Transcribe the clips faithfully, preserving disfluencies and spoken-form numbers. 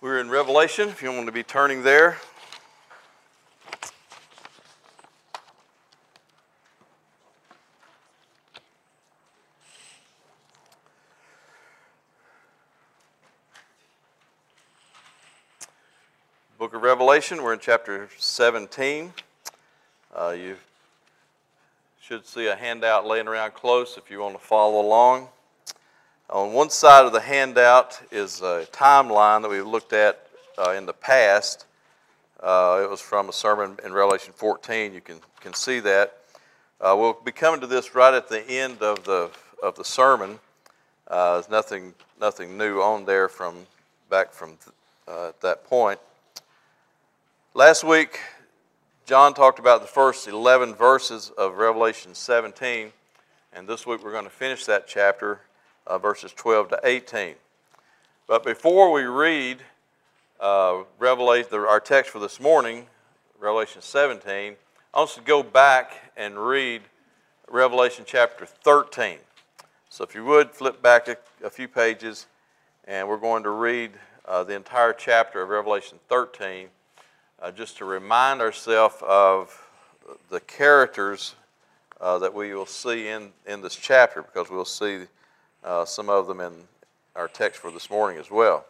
We're in Revelation, if you want to be turning there. Book of Revelation, we're in chapter seventeen. Uh, you should see a handout laying around close if you want to follow along. On one side of the handout is a timeline that we've looked at uh, in the past. Uh, it was from a sermon in Revelation fourteen. You can can see that. Uh, we'll be coming to this right at the end of the of the sermon. Uh, there's nothing nothing new on there from back from uh, at that point. Last week, John talked about the first eleven verses of Revelation seventeen, and this week we're going to finish that chapter, uh, verses twelve to eighteen. But before we read uh, Revelation, our text for this morning, Revelation seventeen, I want us to go back and read Revelation chapter thirteen. So if you would, flip back a, a few pages, and we're going to read uh, the entire chapter of Revelation thirteen. Uh, just to remind ourselves of the characters uh, that we will see in, in this chapter, because we'll see uh, some of them in our text for this morning as well.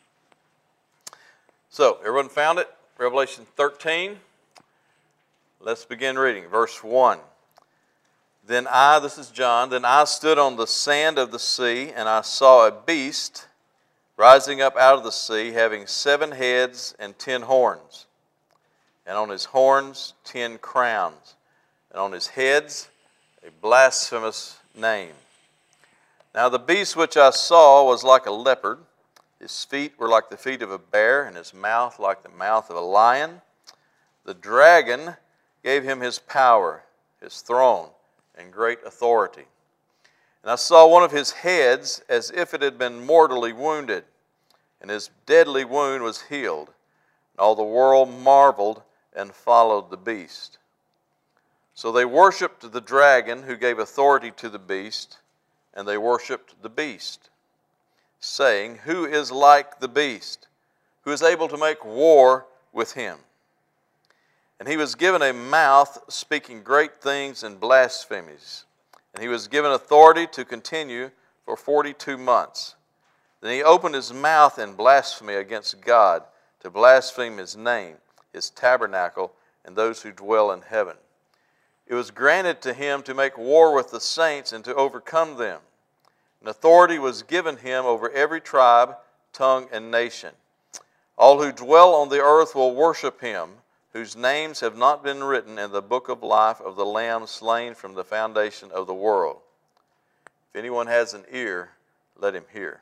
So, everyone found it? Revelation thirteen. Let's begin reading. Verse one. Then I, this is John, then I stood on the sand of the sea, and I saw a beast rising up out of the sea, having seven heads and ten horns. And on his horns ten crowns, and on his heads a blasphemous name. Now the beast which I saw was like a leopard. His feet were like the feet of a bear, and his mouth like the mouth of a lion. The dragon gave him his power, his throne, and great authority. And I saw one of his heads as if it had been mortally wounded, and his deadly wound was healed. And all the world marveled and followed the beast. So they worshipped the dragon who gave authority to the beast, and they worshipped the beast, saying, Who is like the beast, who is able to make war with him? And he was given a mouth speaking great things and blasphemies, and he was given authority to continue for forty-two months. Then he opened his mouth in blasphemy against God, to blaspheme his name, his tabernacle, and those who dwell in heaven. It was granted to him to make war with the saints and to overcome them. And authority was given him over every tribe, tongue, and nation. All who dwell on the earth will worship him, whose names have not been written in the book of life of the Lamb slain from the foundation of the world. If anyone has an ear, let him hear.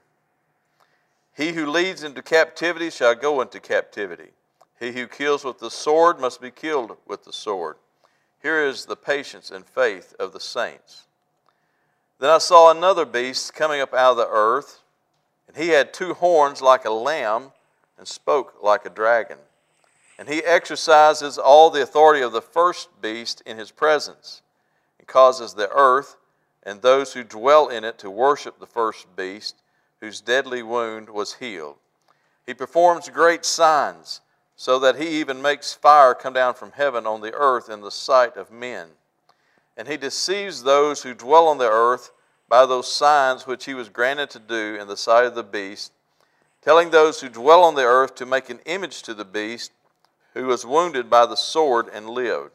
He who leads into captivity shall go into captivity. He who kills with the sword must be killed with the sword. Here is the patience and faith of the saints. Then I saw another beast coming up out of the earth, and he had two horns like a lamb and spoke like a dragon. And he exercises all the authority of the first beast in his presence, and causes the earth and those who dwell in it to worship the first beast, whose deadly wound was healed. He performs great signs, so that he even makes fire come down from heaven on the earth in the sight of men. And he deceives those who dwell on the earth by those signs which he was granted to do in the sight of the beast, telling those who dwell on the earth to make an image to the beast, who was wounded by the sword and lived.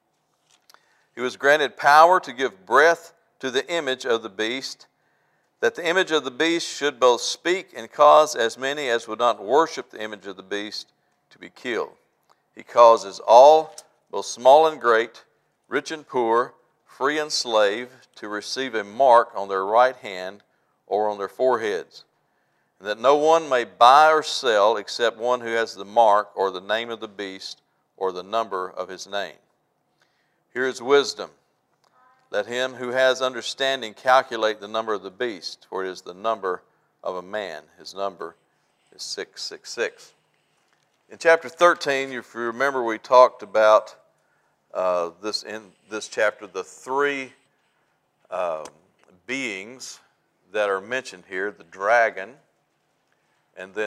He was granted power to give breath to the image of the beast, that the image of the beast should both speak and cause as many as would not worship the image of the beast to be killed. He causes all, both small and great, rich and poor, free and slave, to receive a mark on their right hand or on their foreheads, and that no one may buy or sell except one who has the mark or the name of the beast or the number of his name. Here is wisdom. Let him who has understanding calculate the number of the beast, for it is the number of a man. His number is six six six. In chapter thirteen, if you remember, we talked about uh, this in this chapter, the three uh, beings that are mentioned here, the dragon, and then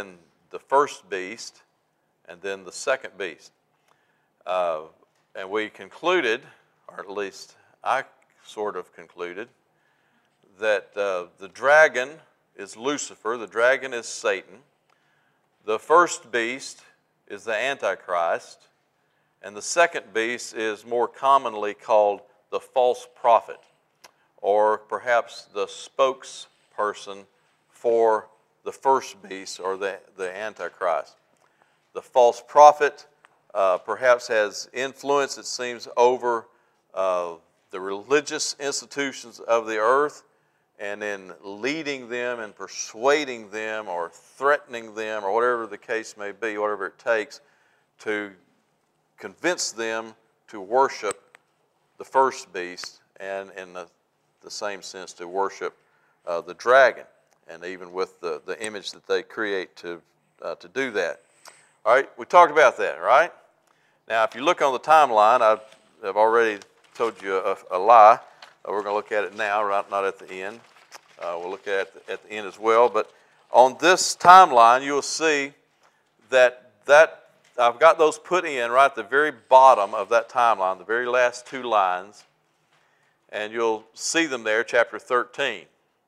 the first beast and then the second beast. Uh, and we concluded, or at least I sort of concluded, that uh, the dragon is Lucifer, the dragon is Satan, the first beast is the Antichrist, and the second beast is more commonly called the false prophet, or perhaps the spokesperson for the first beast, or the, the Antichrist. The false prophet uh, perhaps has influence, it seems, over uh, the religious institutions of the earth, and in leading them and persuading them or threatening them, or whatever the case may be, whatever it takes, to convince them to worship the first beast, and in the, the same sense to worship uh, the dragon, and even with the, the image that they create to, uh, to do that. All right, we talked about that, right? Now, if you look on the timeline, I've, I've already told you a, a lie. Uh, we're going to look at it now, right? Not at the end. Uh, we'll look at it at the end as well. But on this timeline, you will see that that I've got those put in right at the very bottom of that timeline, the very last two lines, and you'll see them there, chapter thirteen.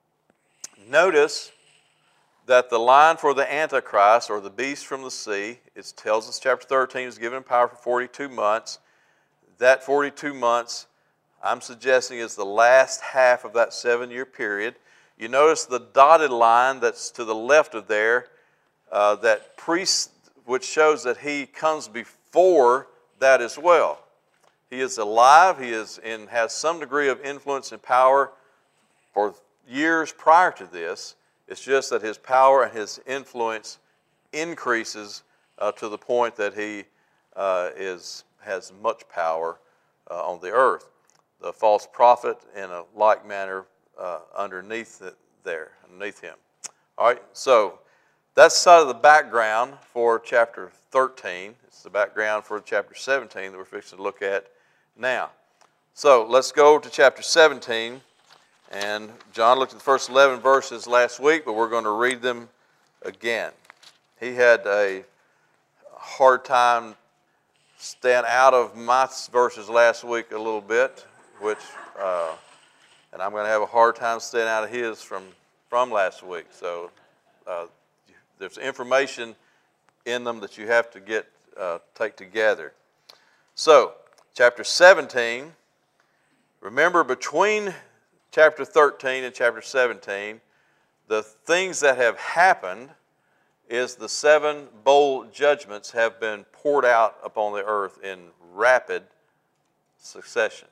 Notice that the line for the Antichrist, or the beast from the sea, it tells us chapter thirteen is given power for forty-two months. That forty-two months, I'm suggesting, is the last half of that seven-year period. You notice the dotted line that's to the left of there, uh, that priest, which shows that he comes before that as well. He is alive. He is in, has some degree of influence and power for years prior to this. It's just that his power and his influence increases uh, to the point that he uh, is has much power uh, on the earth. The false prophet, in a like manner, uh, underneath it there, underneath him. All right, so that's side of the background for chapter thirteen. It's the background for chapter seventeen that we're fixing to look at now. So let's go to chapter seventeen. And John looked at the first eleven verses last week, but we're going to read them again. He had a hard time staying out of my verses last week a little bit, which, uh, and I'm going to have a hard time staying out of his from, from last week. So uh, there's information in them that you have to get uh, take together. So, chapter seventeen, remember between chapter thirteen and chapter seventeen, the things that have happened is the seven bowl judgments have been poured out upon the earth in rapid succession.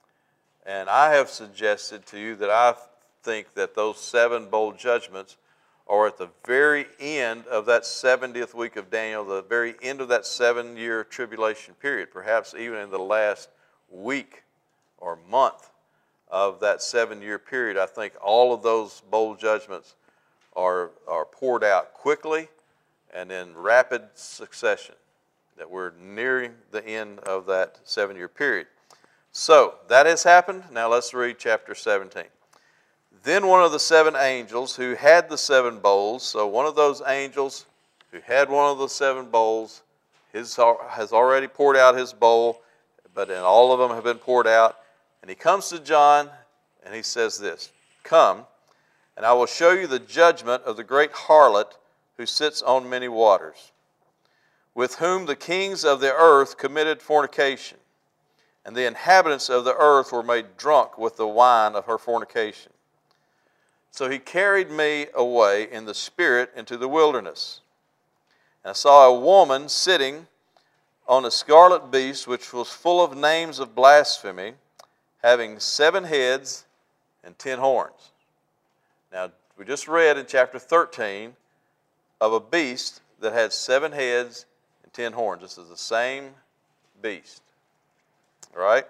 And I have suggested to you that I think that those seven bowl judgments are at the very end of that seventieth week of Daniel, the very end of that seven-year tribulation period, perhaps even in the last week or month of that seven-year period. I think all of those bowl judgments are, are poured out quickly and in rapid succession, that we're nearing the end of that seven-year period. So, that has happened. Now let's read chapter seventeen. Then one of the seven angels who had the seven bowls, so one of those angels who had one of the seven bowls, his, has already poured out his bowl, but then all of them have been poured out. And he comes to John and he says this, "Come, and I will show you the judgment of the great harlot who sits on many waters, with whom the kings of the earth committed fornication, and the inhabitants of the earth were made drunk with the wine of her fornication. So he carried me away in the spirit into the wilderness. And I saw a woman sitting on a scarlet beast, which was full of names of blasphemy, having seven heads and ten horns." Now, we just read in chapter thirteen of a beast that had seven heads and ten horns. This is the same beast. All right?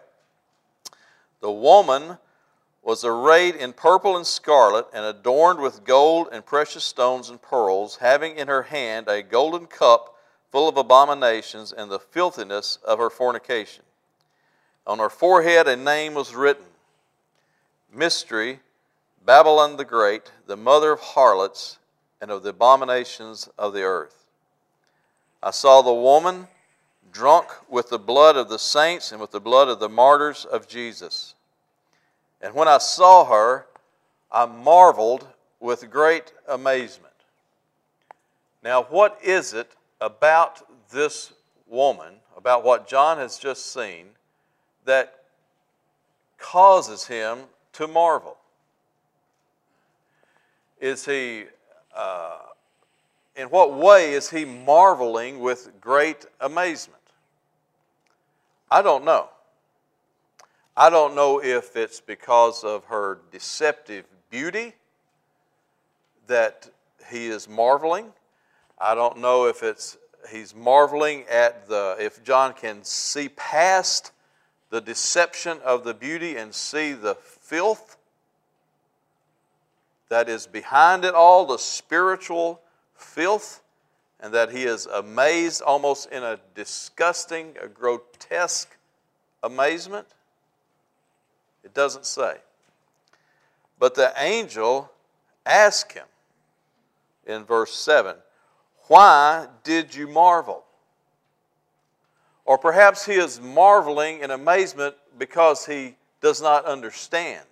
The woman was arrayed in purple and scarlet, and adorned with gold and precious stones and pearls, having in her hand a golden cup full of abominations and the filthiness of her fornication. On her forehead a name was written, Mystery, Babylon the Great, the mother of harlots and of the abominations of the earth. I saw the woman drunk with the blood of the saints and with the blood of the martyrs of Jesus. And when I saw her, I marveled with great amazement. Now, what is it about this woman, about what John has just seen, that causes him to marvel? Is he, uh, in what way is he marveling with great amazement? I don't know. I don't know if it's because of her deceptive beauty that he is marveling. I don't know if it's he's marveling at the, if John can see past the deception of the beauty and see the filth that is behind it all, the spiritual filth, and that he is amazed almost in a disgusting, a grotesque amazement. It doesn't say. But the angel asked him in verse seven, "Why did you marvel?" Or perhaps he is marveling in amazement because he does not understand.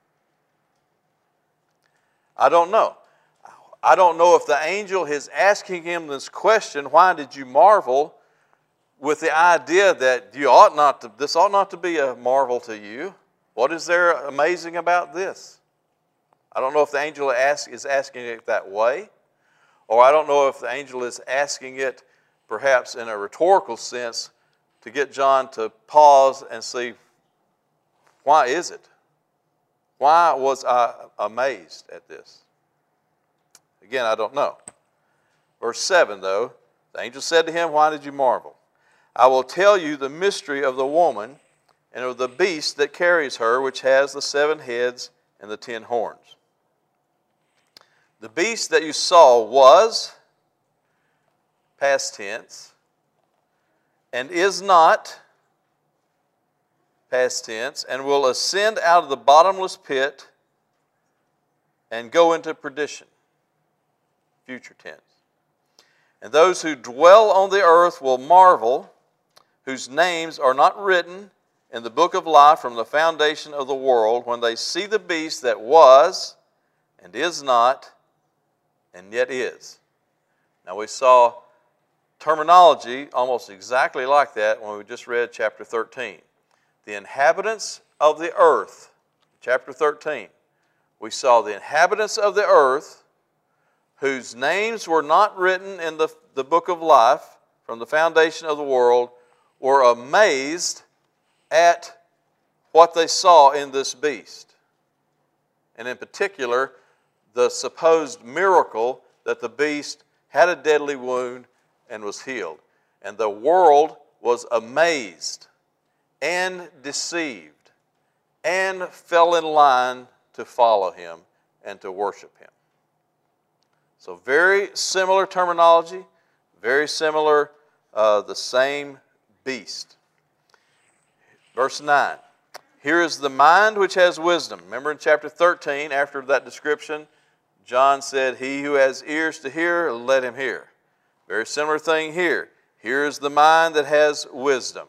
I don't know. I don't know if the angel is asking him this question, "Why did you marvel?" with the idea that you ought not to, this ought not to be a marvel to you. What is there amazing about this? I don't know if the angel ask, is asking it that way, or I don't know if the angel is asking it perhaps in a rhetorical sense to get John to pause and see, why is it? Why was I amazed at this? Again, I don't know. Verse seven, though, the angel said to him, "Why did you marvel? I will tell you the mystery of the woman and of the beast that carries her, which has the seven heads and the ten horns. The beast that you saw was," past tense, "and is not," past tense, "and will ascend out of the bottomless pit and go into perdition," future tense. "And those who dwell on the earth will marvel, whose names are not written in the book of life from the foundation of the world, when they see the beast that was and is not and yet is." Now we saw terminology almost exactly like that when we just read chapter thirteen. The inhabitants of the earth, chapter thirteen, we saw the inhabitants of the earth whose names were not written in the, the book of life from the foundation of the world were amazed at what they saw in this beast. And in particular, the supposed miracle that the beast had a deadly wound and was healed. And the world was amazed and deceived and fell in line to follow him and to worship him. So very similar terminology, very similar, uh, the same beast. Verse nine, "Here is the mind which has wisdom." Remember in chapter thirteen, after that description, John said, "He who has ears to hear, let him hear." Very similar thing here. Here is the mind that has wisdom.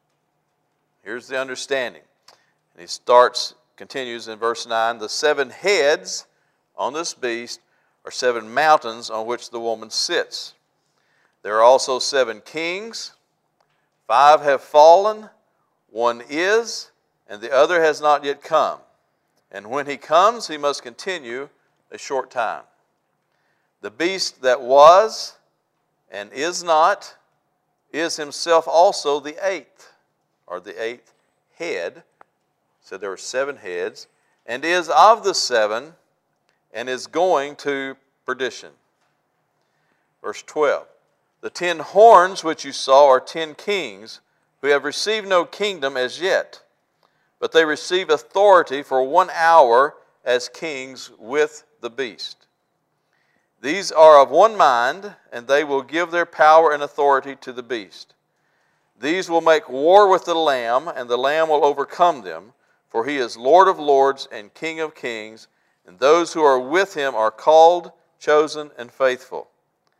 Here's the understanding. And he starts, continues in verse nine, "The seven heads on this beast are seven mountains on which the woman sits. There are also seven kings. Five have fallen, one is, and the other has not yet come. And when he comes, he must continue a short time. The beast that was and is not is himself also the eighth," or the eighth head. So there were seven heads, "and is of the seven, and is going to perdition." Verse twelve, "The ten horns which you saw are ten kings who have received no kingdom as yet, but they receive authority for one hour as kings with the beast. These are of one mind, and they will give their power and authority to the beast. These will make war with the Lamb, and the Lamb will overcome them, for he is Lord of lords and King of kings, and those who are with him are called, chosen, and faithful.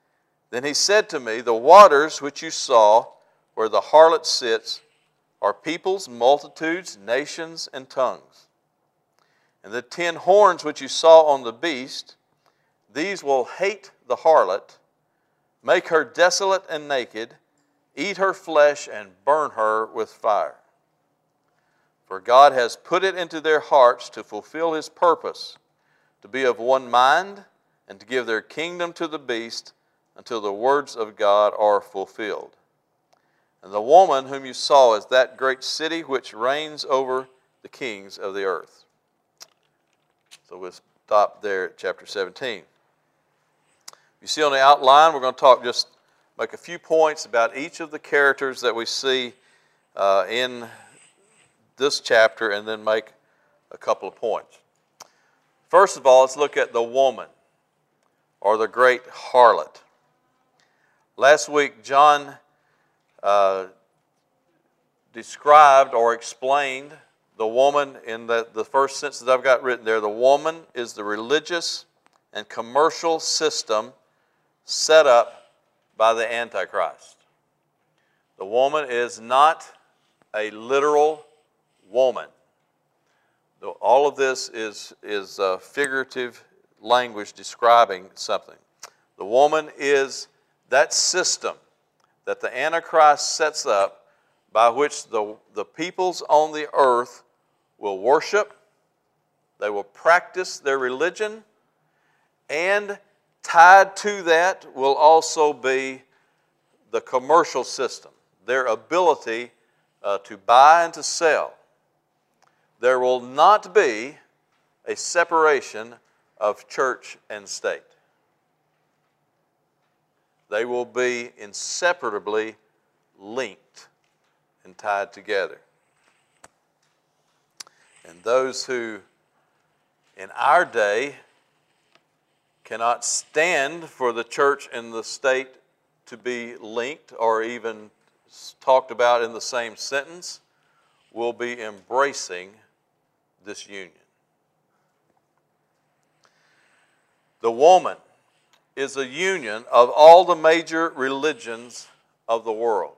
Then he said to me, the waters which you saw where the harlot sits are peoples, multitudes, nations, and tongues. And the ten horns which you saw on the beast, these will hate the harlot, make her desolate and naked, eat her flesh, and burn her with fire. For God has put it into their hearts to fulfill his purpose, to be of one mind, and to give their kingdom to the beast until the words of God are fulfilled. And the woman whom you saw is that great city which reigns over the kings of the earth. So we'll stop there at chapter seventeen. You see on the outline, we're going to talk just make a few points about each of the characters that we see uh, in this chapter, and then make a couple of points. First of all, let's look at the woman, or the great harlot. Last week, John uh, described or explained the woman in the, the first sentence that I've got written there. The woman is the religious and commercial system set up by the Antichrist. The woman is not a literal woman. All of this is, is uh, figurative language describing something. The woman is that system that the Antichrist sets up by which the, the peoples on the earth will worship, they will practice their religion, and tied to that will also be the commercial system, their ability uh, to buy and to sell. There will not be a separation of church and state. They will be inseparably linked and tied together. And those who in our day cannot stand for the church and the state to be linked or even talked about in the same sentence will be embracing this union. The woman is a union of all the major religions of the world.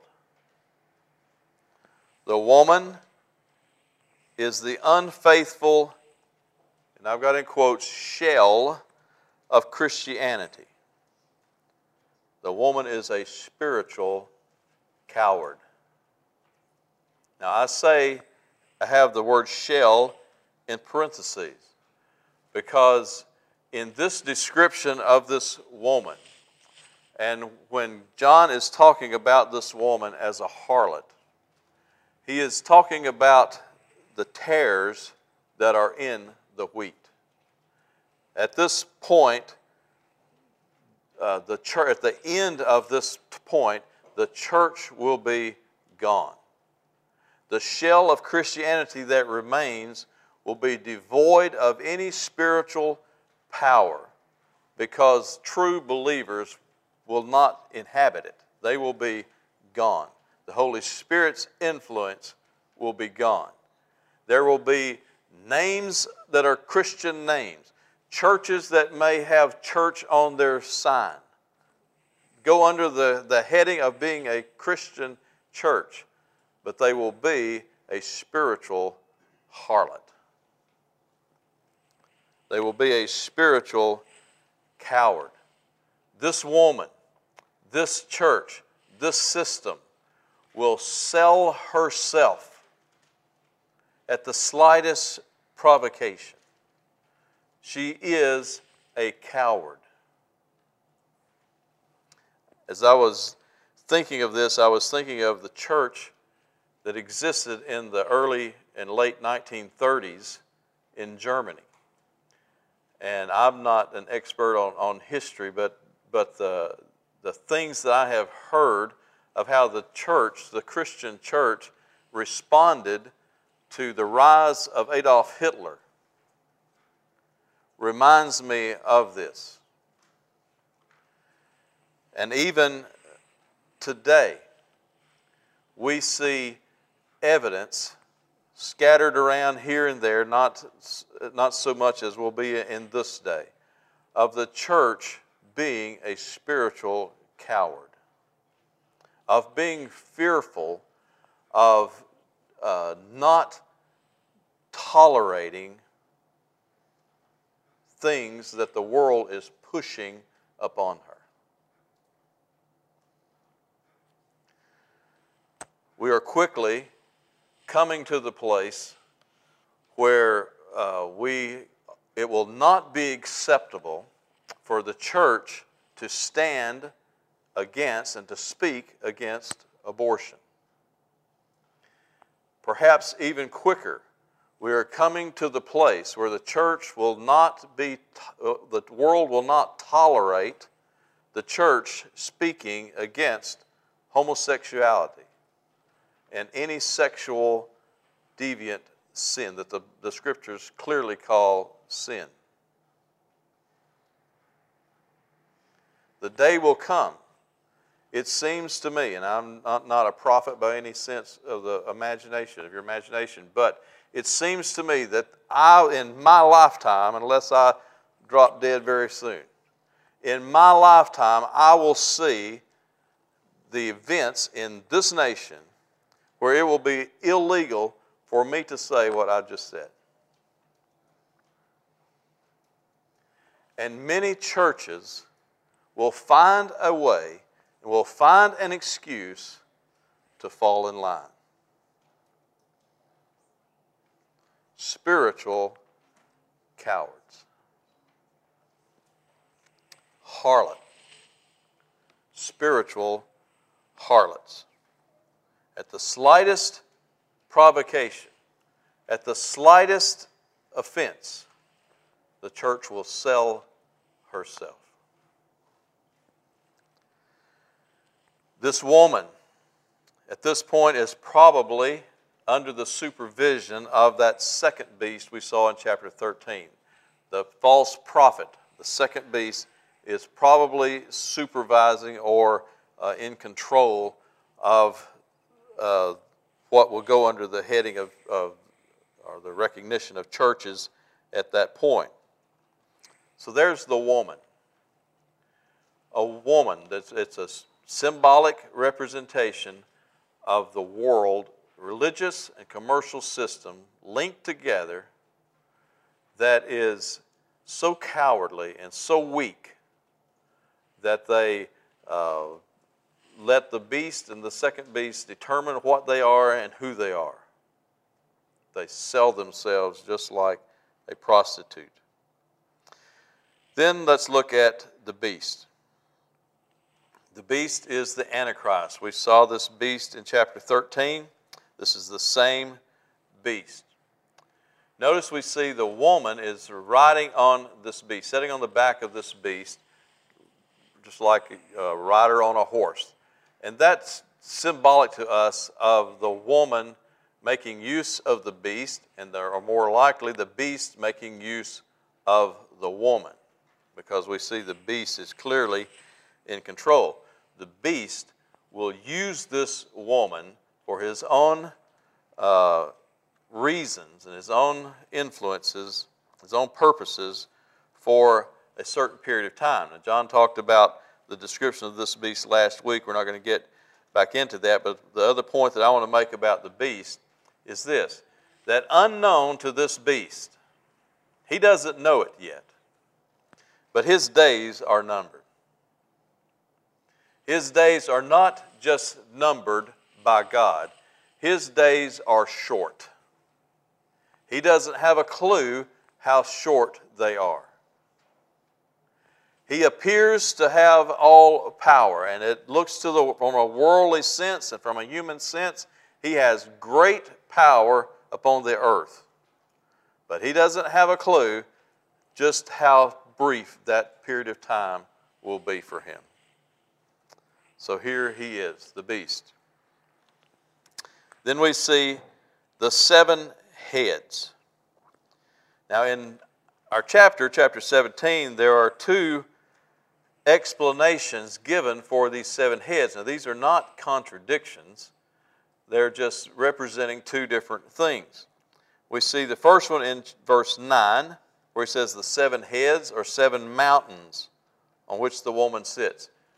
The woman is the unfaithful, and I've got in quotes, shell of Christianity. The woman is a spiritual coward. Now I say I have the word shell in parentheses because in this description of this woman, and when John is talking about this woman as a harlot, he is talking about the tares that are in the wheat. At this point, uh, the church, at the end of this point, the church will be gone. The shell of Christianity that remains will be devoid of any spiritual power because true believers will not inhabit it. They will be gone. The Holy Spirit's influence will be gone. There will be names that are Christian names, churches that may have church on their sign, go under the, the heading of being a Christian church, but they will be a spiritual harlot. They will be a spiritual coward. This woman, this church, this system will sell herself at the slightest provocation. She is a coward. As I was thinking of this, I was thinking of the church that existed in the early and late nineteen thirties in Germany. And I'm not an expert on, on history, but, but the, the things that I have heard of how the church, the Christian church, responded to the rise of Adolf Hitler reminds me of this. And even today, we see evidence scattered around here and there, not, not so much as will be in this day, of the church being a spiritual coward, of being fearful of uh, not tolerating things that the world is pushing upon her. We are quickly coming to the place where uh, we, it will not be acceptable for the church to stand against and to speak against abortion. Perhaps even quicker, we are coming to the place where the church will not be, uh, the world will not tolerate the church speaking against homosexuality and any sexual deviant sin that the, the scriptures clearly call sin. The day will come, it seems to me, and I'm not, not a prophet by any sense of the imagination, of your imagination, but it seems to me that I, in my lifetime, unless I drop dead very soon, in my lifetime, I will see the events in this nation where it will be illegal for me to say what I just said. And many churches will find a way, will find an excuse to fall in line. Spiritual cowards. Harlot. Spiritual harlots. At the slightest provocation, at the slightest offense, the church will sell herself. This woman, at this point, is probably under the supervision of that second beast we saw in chapter thirteen. The false prophet, the second beast, is probably supervising or uh, in control of uh, what will go under the heading of, of, or the recognition of churches at that point. So there's the woman. A woman, that's, it's a symbolic representation of the world, religious and commercial system linked together that is so cowardly and so weak that they uh, let the beast and the second beast determine what they are and who they are. They sell themselves just like a prostitute. Then let's look at the beast. The beast is the Antichrist. We saw this beast in chapter thirteen. This is the same beast. Notice we see the woman is riding on this beast, sitting on the back of this beast, just like a rider on a horse. And that's symbolic to us of the woman making use of the beast, and there are more likely the beast making use of the woman, because we see the beast is clearly in control. The beast will use this woman for his own uh, reasons and his own influences, his own purposes for a certain period of time. Now, John talked about the description of this beast last week. We're not going to get back into that, but the other point that I want to make about the beast is this, that unknown to this beast, he doesn't know it yet, but his days are numbered. His days are not just numbered by God. His days are short. He doesn't have a clue how short they are. He appears to have all power, and it looks to the, from a worldly sense and from a human sense, he has great power upon the earth. But he doesn't have a clue just how brief that period of time will be for him. So here he is, the beast. Then we see the seven heads. Now in our chapter, chapter seventeen, there are two explanations given for these seven heads. Now these are not contradictions. They're just representing two different things. We see the first one in verse nine, where he says the seven heads are seven mountains on which the woman sits.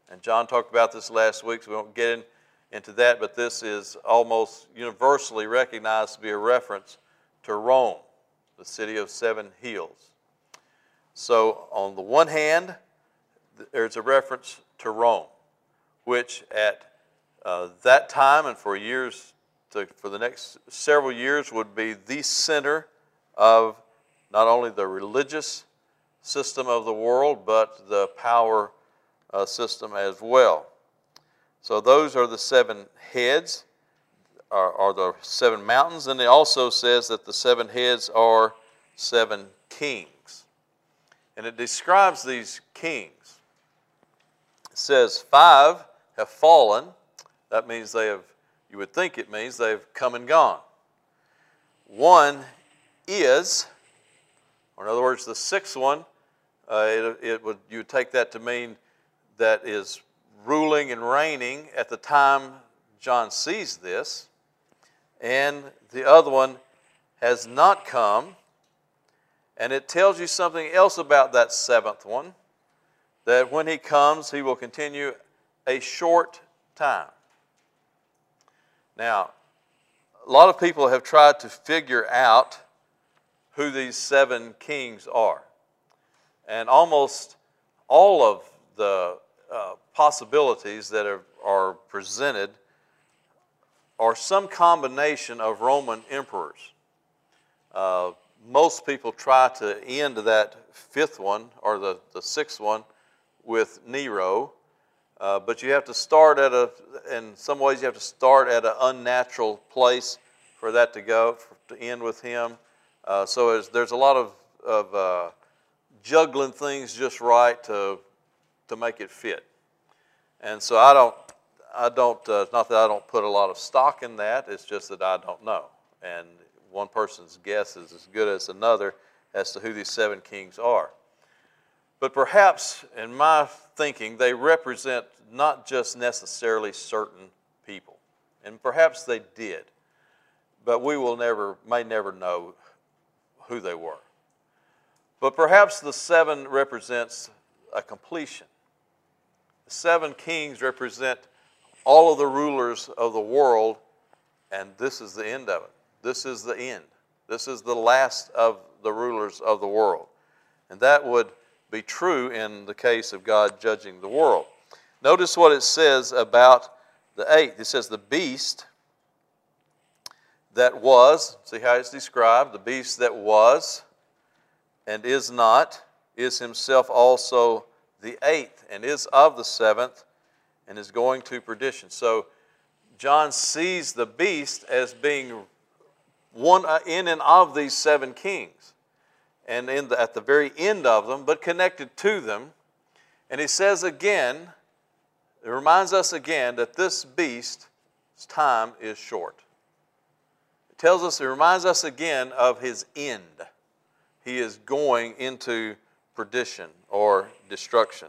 And John talked about this last week, so we won't get in, into that, but this is almost universally recognized to be a reference to Rome, the city of seven hills. So on the one hand, there's a reference to Rome, which at uh, that time and for years, to, for the next several years, would be the center of not only the religious system of the world, but the power uh, system as well. So those are the seven heads, are, are the seven mountains, and it also says that the seven heads are seven kings. And it describes these kings. It says five have fallen. That means they have, you would think it means they've come and gone. One is, or in other words, the sixth one, uh, it, it would, you would take that to mean that is ruling and reigning at the time John sees this. And the other one has not come. And it tells you something else about that seventh one, that when he comes, he will continue a short time. Now, a lot of people have tried to figure out who these seven kings are. And almost all of the uh, possibilities that are, are presented are some combination of Roman emperors. Uh, most people try to end that fifth one, or the, the sixth one, with Nero. Uh, but you have to start at a, in some ways you have to start at an unnatural place for that to go, for, to end with him. Uh, so there's a lot of, of uh, juggling things just right to, to make it fit. And so I don't, I don't, uh, not that I don't put a lot of stock in that, it's just that I don't know. And one person's guess is as good as another as to who these seven kings are. But perhaps, in my thinking, they represent not just necessarily certain people. And perhaps they did. But we will never, may never know who they were. But perhaps the seven represents a completion. The seven kings represent all of the rulers of the world, and this is the end of it. This is the end. This is the last of the rulers of the world. And that would be true in the case of God judging the world. Notice what it says about the eighth. It says the beast that was, see how it's described, the beast that was and is not, is himself also the eighth, and is of the seventh, and is going to perdition. So John sees the beast as being one in and of these seven kings, and in the, at the very end of them, but connected to them. And he says again, it reminds us again that this beast's time is short. It tells us, it reminds us again of his end. He is going into perdition or destruction.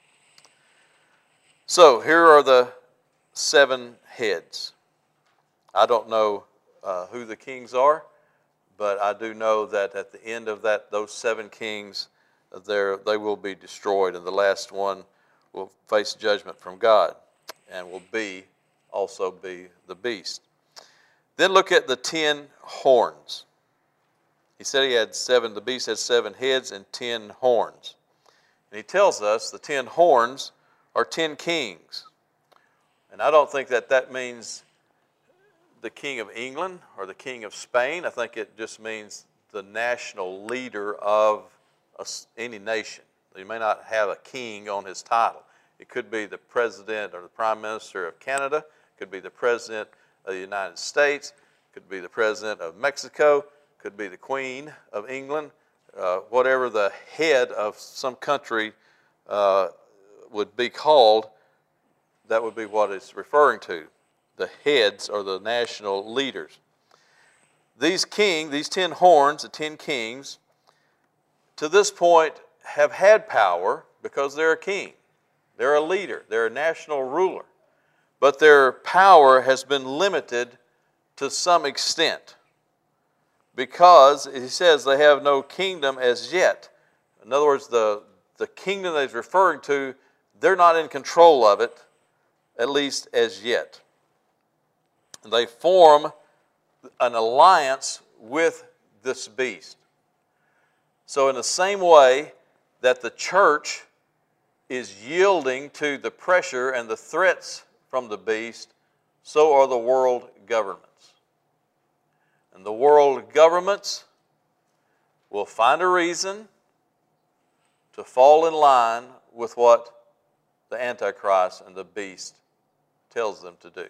So here are the seven heads. I don't know uh, who the kings are, but I do know that at the end of that, those seven kings, they will be destroyed, and the last one will face judgment from God and will be also be the beast. Then look at the ten horns. He said he had seven, the beast had seven heads and ten horns. And he tells us the ten horns are ten kings. And I don't think that that means the king of England or the king of Spain. I think it just means the national leader of a, any nation. He may not have a king on his title. It could be the president or the prime minister of Canada. It could be the president of the United States. It could be the president of Mexico. Could be the Queen of England, uh, whatever the head of some country uh, would be called, that would be what it's referring to. The heads or the national leaders. These king, these ten horns, the ten kings, to this point have had power because they're a king. They're a leader. They're a national ruler. But their power has been limited to some extent, because he says they have no kingdom as yet. In other words, the, the kingdom that he's referring to, they're not in control of it, at least as yet. They form an alliance with this beast. So in the same way that the church is yielding to the pressure and the threats from the beast, so are the world governments. And the world governments will find a reason to fall in line with what the Antichrist and the beast tells them to do.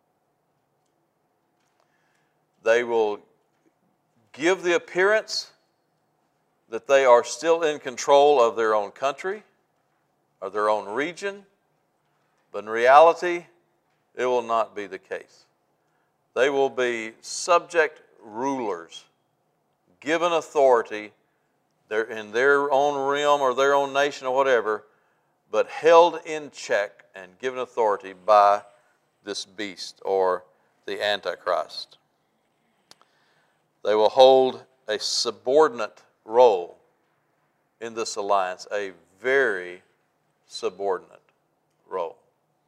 They will give the appearance that they are still in control of their own country, or their own region, but in reality, it will not be the case. They will be subject rulers, given authority in their own realm or their own nation or whatever, but held in check and given authority by this beast or the Antichrist. They will hold a subordinate role in this alliance, a very subordinate role.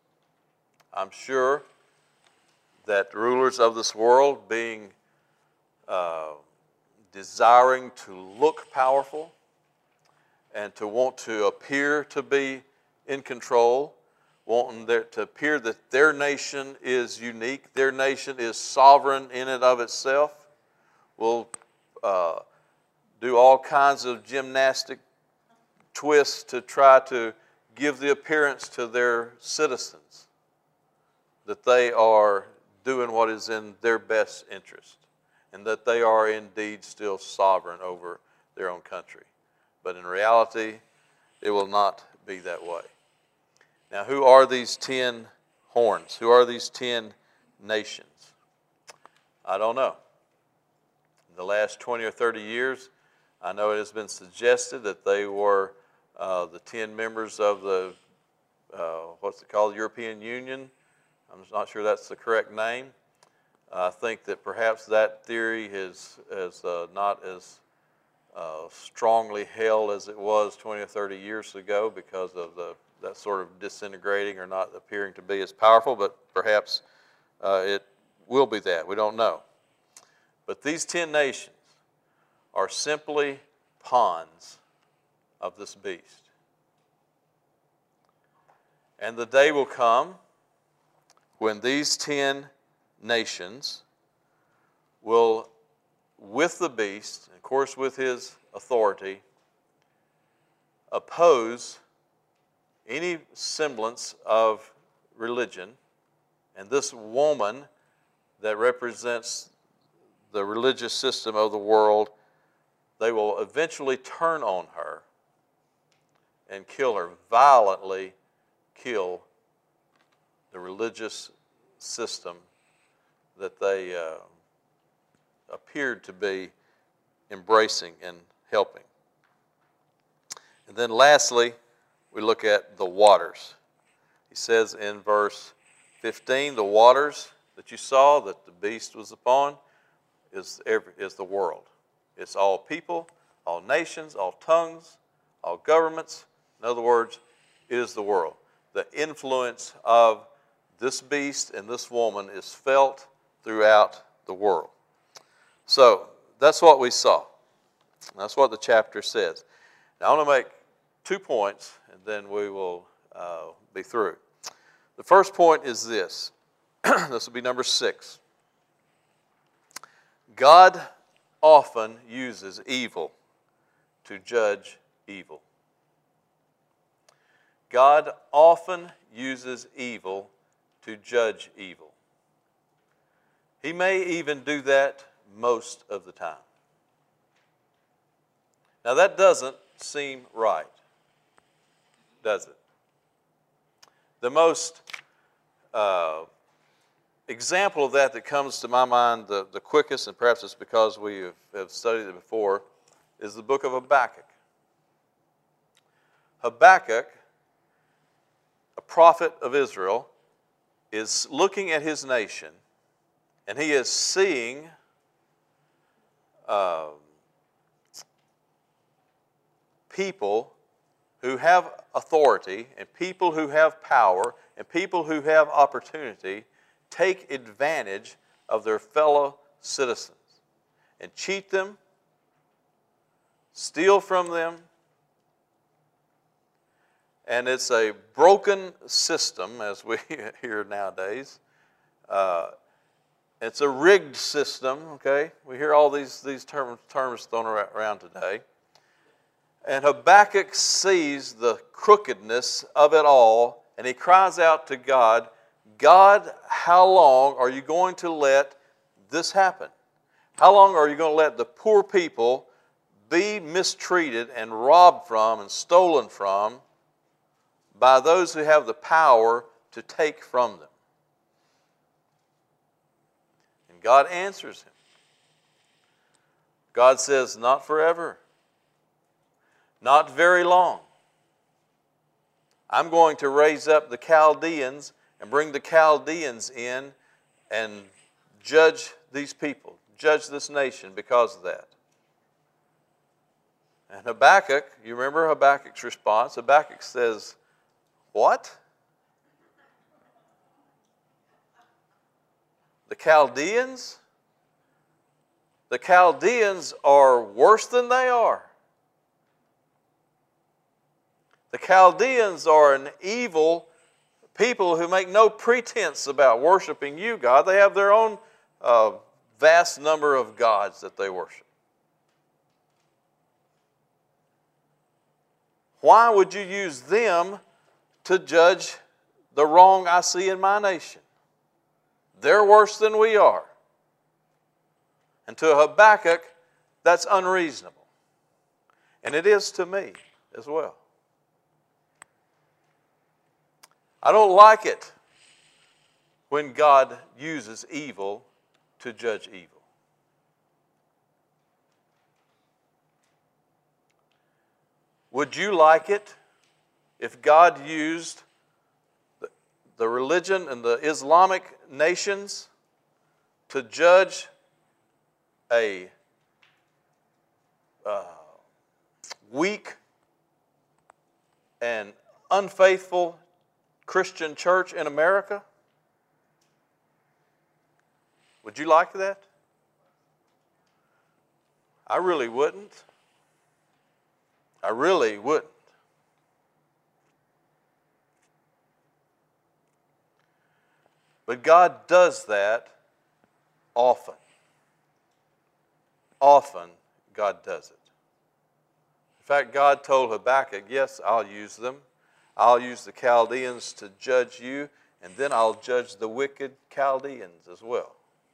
I'm sure that rulers of this world, being uh, desiring to look powerful and to want to appear to be in control, wanting there to appear that their nation is unique, their nation is sovereign in and of itself, will uh, do all kinds of gymnastic twists to try to give the appearance to their citizens that they are doing what is in their best interest and that they are indeed still sovereign over their own country. But in reality, it will not be that way. Now, who are these ten horns? Who are these ten nations? I don't know. In the last twenty or thirty years, I know it has been suggested that they were uh, the ten members of the, uh, what's it called, European Union. I'm not sure that's the correct name. I think that perhaps that theory is, is uh, not as uh, strongly held as it was twenty or thirty years ago because of the, that sort of disintegrating or not appearing to be as powerful, but perhaps uh, it will be that. We don't know. But these ten nations are simply pawns of this beast. And the day will come when these ten nations will, with the beast, of course with his authority, oppose any semblance of religion. And this woman that represents the religious system of the world, they will eventually turn on her and kill her, violently kill the religious system that they uh, appeared to be embracing and helping. And then lastly, we look at the waters. He says in verse fifteen, the waters that you saw that the beast was upon is, every, is the world. It's all people, all nations, all tongues, all governments. In other words, it is the world. The influence of this beast and this woman is felt throughout the world. So that's what we saw. That's what the chapter says. Now I want to make two points and then we will uh, be through. The first point is this. This will be number six. God often uses evil to judge evil. God often uses evil to judge evil. He may even do that most of the time. Now that doesn't seem right, does it? The most uh, example of that that comes to my mind the, the quickest, and perhaps it's because we have, have studied it before, is the book of Habakkuk. Habakkuk, a prophet of Israel, is looking at his nation, and he is seeing uh, people who have authority and people who have power and people who have opportunity take advantage of their fellow citizens and cheat them, steal from them. And it's a broken system, as we hear nowadays. Uh, it's a rigged system, okay? We hear all these, these terms, terms thrown around today. And Habakkuk sees the crookedness of it all, and he cries out to God, God, how long are you going to let this happen? How long are you going to let the poor people be mistreated and robbed from and stolen from by those who have the power to take from them? And God answers him. God says, not forever. Not very long. I'm going to raise up the Chaldeans and bring the Chaldeans in and judge these people, judge this nation because of that. And Habakkuk, you remember Habakkuk's response? Habakkuk says, what? The Chaldeans? The Chaldeans are worse than they are. The Chaldeans are an evil people who make no pretense about worshiping you, God. They have their own uh, vast number of gods that they worship. Why would you use them to judge the wrong I see in my nation? They're worse than we are. And to Habakkuk, that's unreasonable. And it is to me as well. I don't like it when God uses evil to judge evil. Would you like it if God used the, the religion and the Islamic nations to judge a uh, weak and unfaithful Christian church in America? Would you like that? I really wouldn't. I really wouldn't. But God does that often. Often God does it. In fact, God told Habakkuk, yes, I'll use them. I'll use the Chaldeans to judge you, and then I'll judge the wicked Chaldeans as well.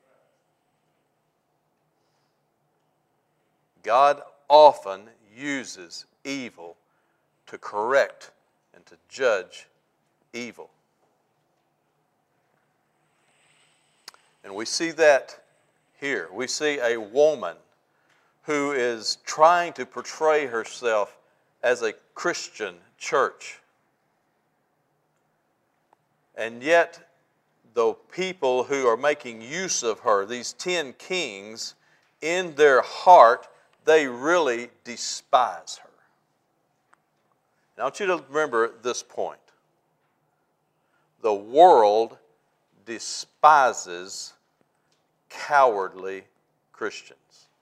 God often uses evil to correct and to judge evil. And we see that here. We see a woman who is trying to portray herself as a Christian church. And yet, the people who are making use of her, these ten kings, in their heart, they really despise her. Now, I want you to remember this point. The world despises cowardly Christians.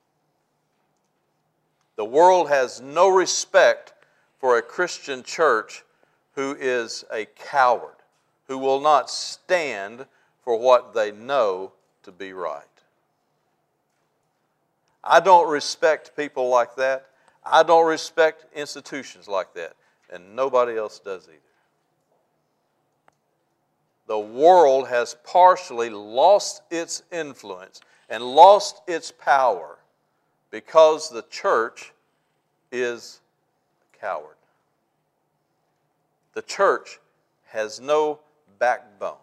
The world has no respect for a Christian church who is a coward, who will not stand for what they know to be right. I don't respect people like that. I don't respect institutions like that. And nobody else does either. The world has partially lost its influence and lost its power because the church is a coward. The church has no backbone.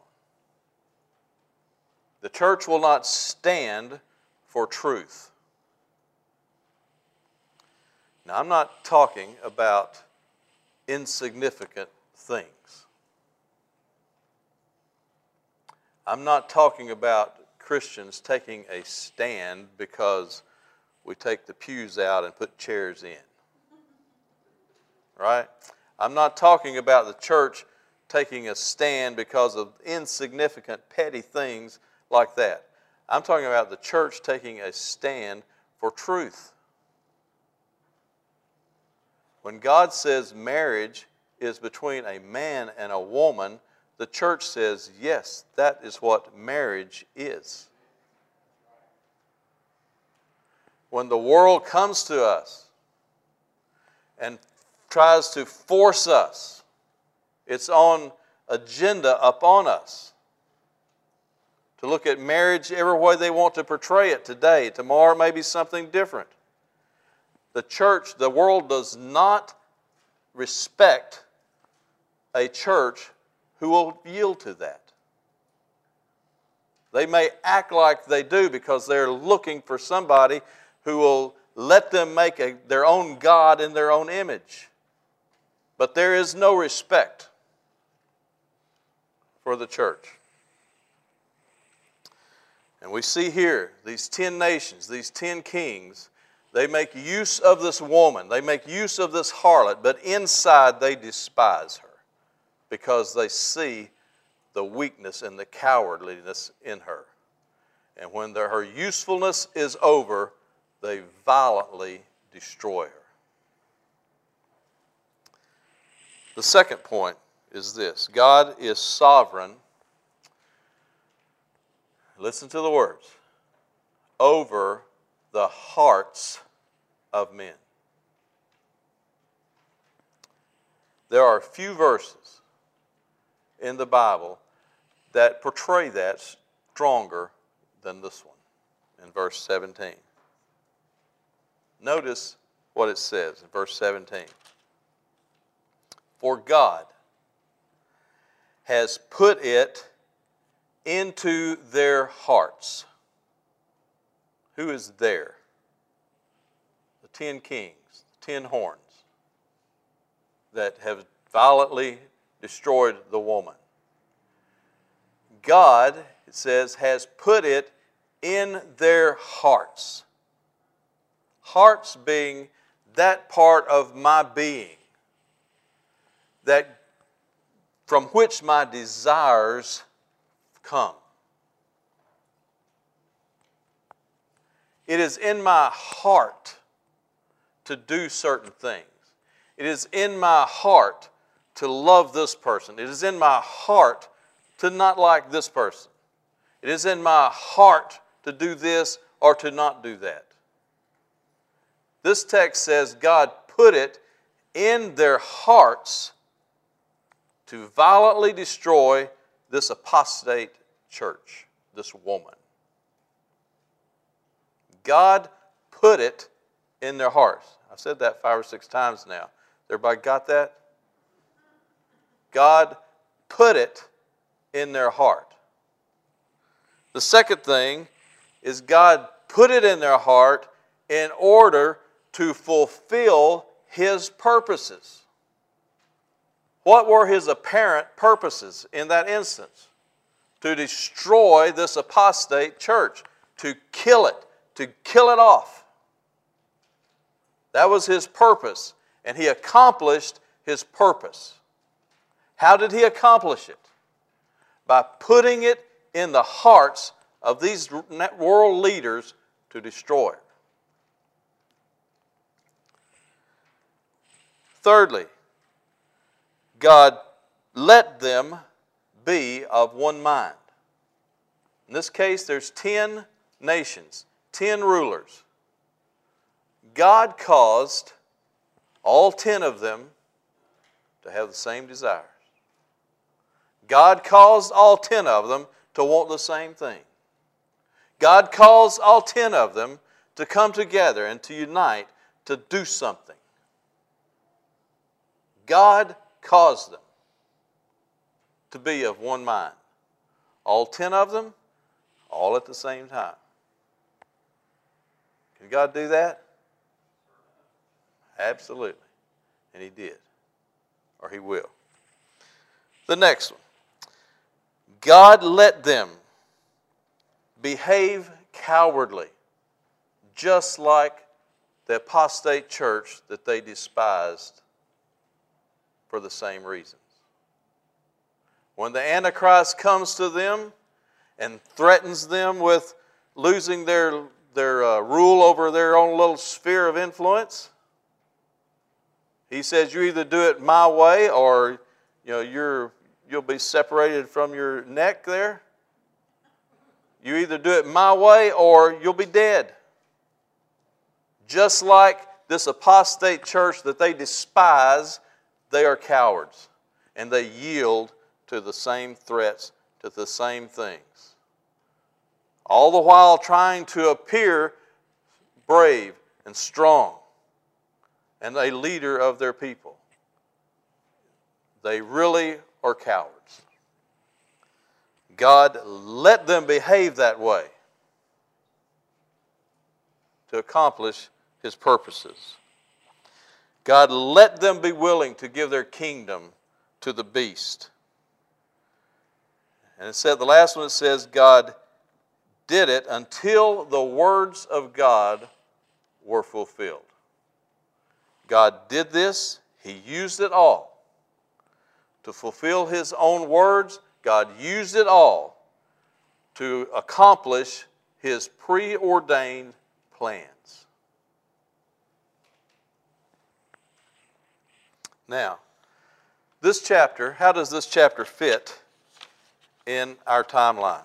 The church will not stand for truth. Now, I'm not talking about insignificant things. I'm not talking about Christians taking a stand because we take the pews out and put chairs in. Right? I'm not talking about the church taking a stand because of insignificant, petty things like that. I'm talking about the church taking a stand for truth. When God says marriage is between a man and a woman, the church says, yes, that is what marriage is. When the world comes to us and tries to force us its own agenda upon us to look at marriage every way they want to portray it today, tomorrow may be something different. The church, the world does not respect a church who will yield to that. They may act like they do because they're looking for somebody who will let them make a, their own God in their own image. But there is no respect for the church. And we see here these ten nations, these ten kings, they make use of this woman. They make use of this harlot, but inside they despise her because they see the weakness and the cowardliness in her. And when the, her usefulness is over, they violently destroy her. The second point is this: God is sovereign. Listen to the words. Over the hearts of men. There are a few verses in the Bible that portray that stronger than this one in verse seventeen. Notice what it says in verse seventeen. For God has put it into their hearts. Who is there? The ten kings, the ten horns that have violently destroyed the woman. God, it says, has put it in their hearts. Hearts being that part of my being that from which my desires come. It is in my heart to do certain things. It is in my heart to love this person. It is in my heart to not like this person. It is in my heart to do this or to not do that. This text says God put it in their hearts to violently destroy this apostate church, this woman. God put it in their hearts. I've said that five or six times now. Everybody got that? God put it in their heart. The second thing is God put it in their heart in order to fulfill His purposes. What were His apparent purposes in that instance? To destroy this apostate church, to kill it, to kill it off. That was His purpose, and He accomplished His purpose. How did He accomplish it? By putting it in the hearts of these world leaders to destroy it. Thirdly, God let them be of one mind. In this case, there's ten nations, ten rulers. God caused all ten of them to have the same desires. God caused all ten of them to want the same thing. God caused all ten of them to come together and to unite to do something. God caused them to be of one mind. All ten of them, all at the same time. Can God do that? Absolutely. And He did. Or He will. The next one. God let them behave cowardly, just like the apostate church that they despised for the same reasons. When the Antichrist comes to them and threatens them with losing their, their uh, rule over their own little sphere of influence, he says, you either do it my way or you know, you're, you'll be separated from your neck there. You either do it my way or you'll be dead. Just like this apostate church that they despise, they are cowards. And they yield to the same threats, to the same things. All the while trying to appear brave and strong and a leader of their people. They really are cowards. God let them behave that way to accomplish His purposes. God let them be willing to give their kingdom to the beast. And it said, the last one, it says, God did it until the words of God were fulfilled. God did this. He used it all to fulfill His own words. God used it all to accomplish His preordained plans. Now, this chapter, how does this chapter fit in our timeline?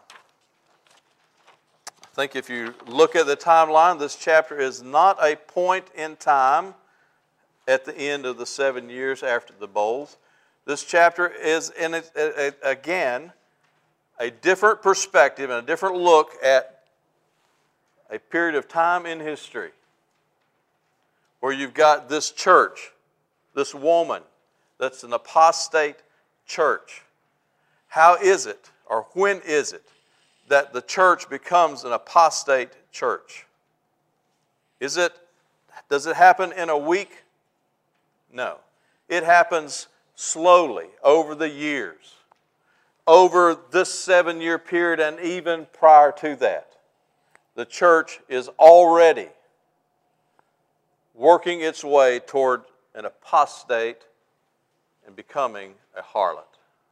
I think if you look at the timeline, this chapter is not a point in time at the end of the seven years after the bowls. This chapter is, in it, again, a different perspective and a different look at a period of time in history where you've got this church, this woman that's an apostate church. How is it, or when is it, that the church becomes an apostate church? Is it, does it happen in a week? No. It happens slowly over the years, over this seven-year period and even prior to that. The church is already working its way toward an apostate and becoming a harlot.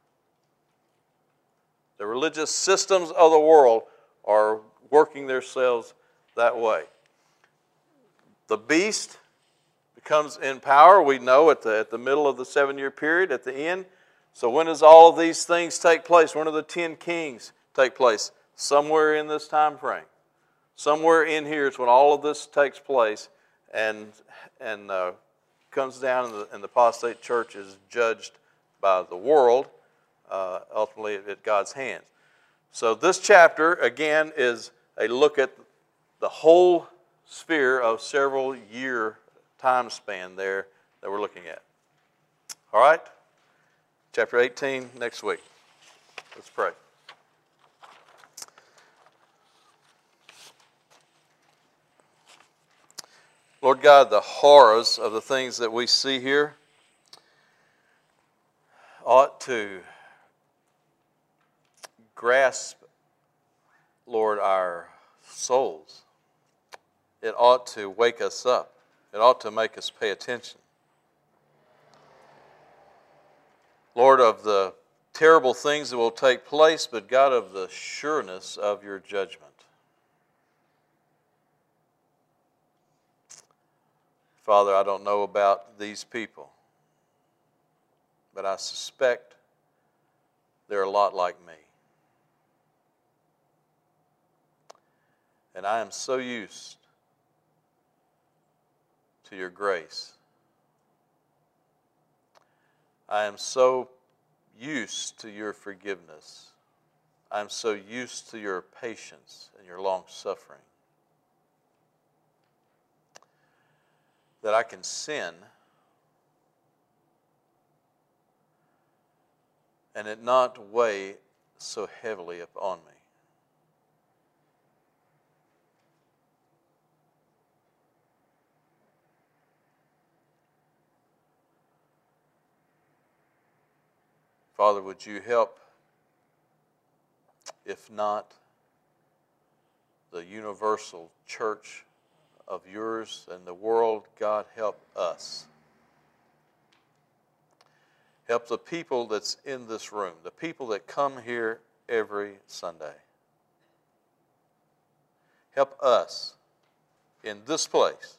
The religious systems of the world are working themselves that way. The beast comes in power, we know, at the, at the middle of the seven-year period, at the end. So when does all of these things take place? When do the ten kings take place? Somewhere in this time frame. Somewhere in here is when all of this takes place and, and uh, comes down and the, and the apostate church is judged by the world, uh, ultimately at God's hands. So this chapter, again, is a look at the whole sphere of several year time span there that we're looking at. All right? Chapter eighteen next week. Let's pray. Lord God, the horrors of the things that we see here ought to grasp, Lord, our souls. It ought to wake us up. It ought to make us pay attention. Lord, of the terrible things that will take place, but God, of the sureness of your judgment. Father, I don't know about these people, but I suspect they're a lot like me. And I am so used to your grace. I am so used to your forgiveness. I am so used to your patience and your long suffering that I can sin and it not weigh so heavily upon me. Father, would you help, if not the universal church of yours and the world, God, help us. Help the people that's in this room, the people that come here every Sunday. Help us in this place,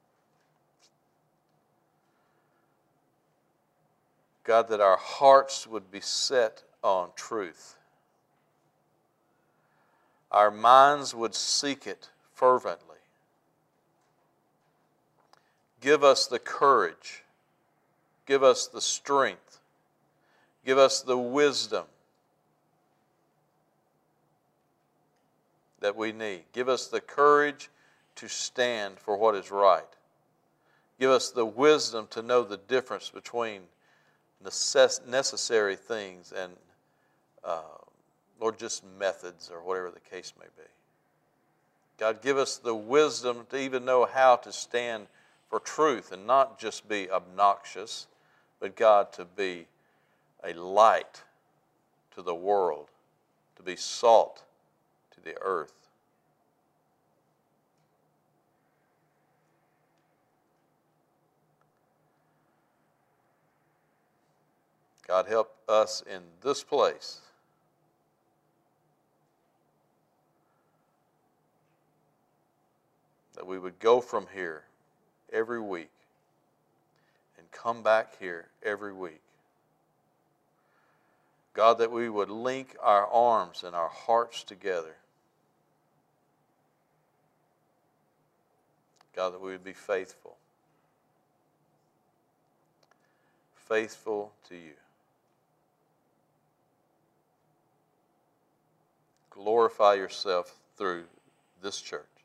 God, that our hearts would be set on truth. Our minds would seek it fervently. Give us the courage. Give us the strength. Give us the wisdom that we need. Give us the courage to stand for what is right. Give us the wisdom to know the difference between necess- necessary things and, uh, or just methods or whatever the case may be. God, give us the wisdom to even know how to stand for truth and not just be obnoxious, but God, to be a light to the world, to be salt to the earth. God, help us in this place that we would go from here every week and come back here every week. God, that we would link our arms and our hearts together. God, that we would be faithful. Faithful to you. Glorify yourself through this church.